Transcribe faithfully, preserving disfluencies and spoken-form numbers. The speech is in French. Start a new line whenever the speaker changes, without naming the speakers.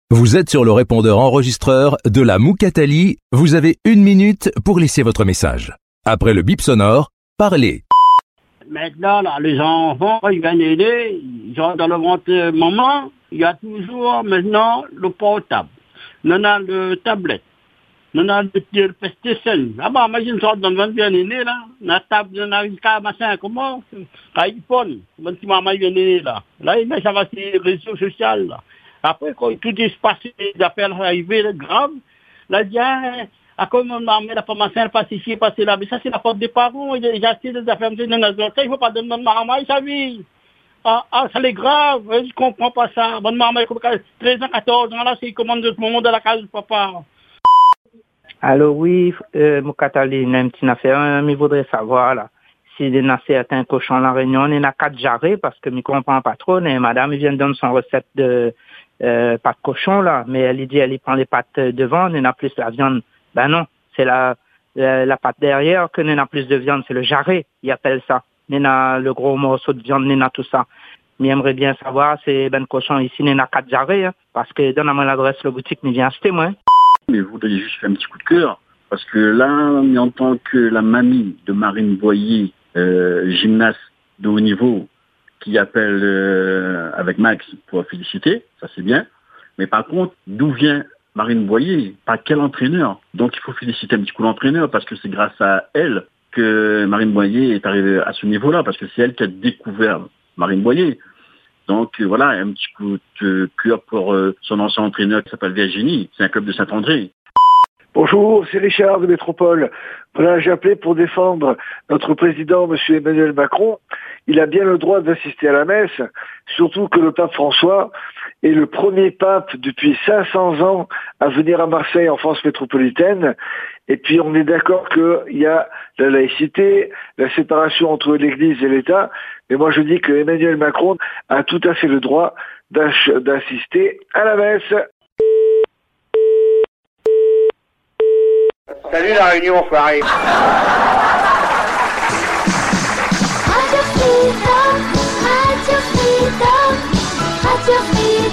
Vous êtes sur le répondeur enregistreur de la Moukatali. Vous avez une minute pour laisser votre message. Après le bip sonore, parlez.
Maintenant, là, les enfants, ils viennent aider, ils ont dans le ventre de maman, il y a toujours maintenant le portable. On a le tablette. On a le, le PlayStation. Ah bah, imagine ça, dans le ventre bien aîné, là. On a table, on a une carte, machin, comment? iPhone. Même si maman vient aîné, là. Là, ça va sur les réseaux sociaux, là. Après, quand tout est passé, les affaires arrivées, graves, là, il dit, ah, à quoi mon maman n'a pas ma soeur pacifié, passer là. Mais ça, c'est la faute des parents. Il a acheté des affaires, il ne faut pas donner mon maman sa vie. Ah, ah, ça c'est grave, je ne comprends pas ça. Mon maman, treize ans, quatorze ans, là, c'est commande de tout le monde de la case du papa.
Alors oui, euh, Moukatali, il y a une petite affaire, mais je voudrais savoir, là, s'il y a certains cochons à la Réunion, il y en a quatre jarrets, parce que je ne comprends pas trop, mais madame, il vient de donner son recette de euh, pâte cochon, là, mais elle dit, elle y prend les pâtes devant, il y en a plus la viande. Ben non, c'est la, la, la pâte derrière que il y en a plus de viande, c'est le jarret, ils appellent ça. Il y en a le gros morceau de viande, il y en a tout ça. Mais j'aimerais bien savoir, c'est ben cochon ici, il y en a quatre jarrets, hein, parce que donne-moi l'adresse, le boutique, il vient acheter, moi.
Mais je voudrais juste faire un petit coup de cœur, parce que là, en tant que la mamie de Marine Boyer, euh, gymnaste de haut niveau, qui appelle euh, avec Max pour féliciter, ça c'est bien. Mais par contre, d'où vient Marine Boyer? Par quel entraîneur? Donc il faut féliciter un petit coup l'entraîneur, parce que c'est grâce à elle que Marine Boyer est arrivée à ce niveau-là, parce que c'est elle qui a découvert Marine Boyer. Donc euh, voilà, un petit coup de cœur pour euh, son ancien entraîneur qui s'appelle Virginie, c'est un club de Saint-André.
Bonjour, c'est Richard de Métropole. Voilà, j'ai appelé pour défendre notre président, M. Emmanuel Macron. Il a bien le droit d'assister à la messe, surtout que le pape François est le premier pape depuis cinq cents ans à venir à Marseille en France métropolitaine. Et puis on est d'accord qu'il y a la laïcité, la séparation entre l'Église et l'État. Mais moi je dis que Emmanuel Macron a tout à fait le droit d'assister à la messe.
Salut la Réunion, enfoiré.
Radio Freedom, Radio Freedom, Radio Freedom.